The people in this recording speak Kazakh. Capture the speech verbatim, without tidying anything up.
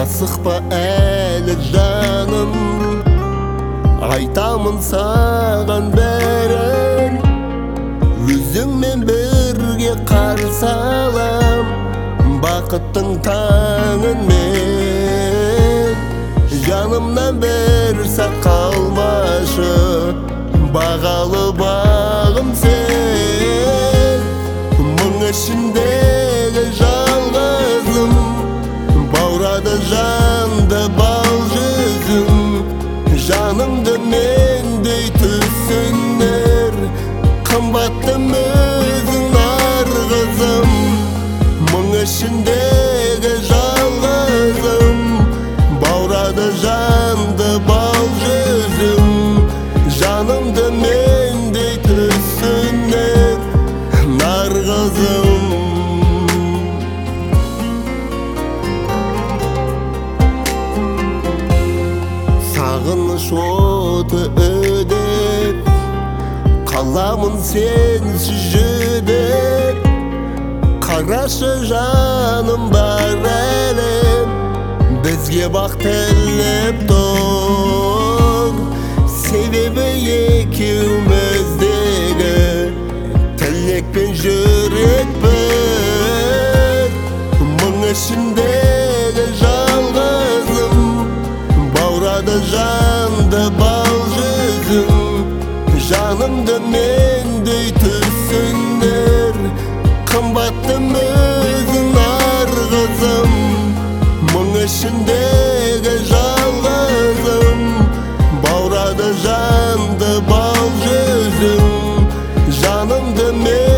Асықпа әлі жаным, айтамын саған бәрін, өзіңмен бірге қарсы алам бақыттың таңын мен. Жанымнан бір сәт қалмашы, бағалы бағым сен. Мың ішіндегі жалғызым, баурады жанды бал жүзің. Жанымды мендей түсінер, қымбаттым өзің нарғызым. Мың ішіндегі жалғызым, баурады жанды бал жүзің. Жанымды мендей түсінер, нарғызым. Сағыныш оты өдеп, қаламын сенсіз жүдеп. Қарашы жаным бар әлем, бізге бақ тілеп тұр. Себебі екеуміздегі тілек пен жүрек бір. Мың ішіндегі жалғызым, баурады жанды бал жүзің. Жанымды мендей түсінер, қымбаттым өзің нарғызым. Мың ішіндегі жалғызым, баурады жанды бал жүзің. Жанымды мен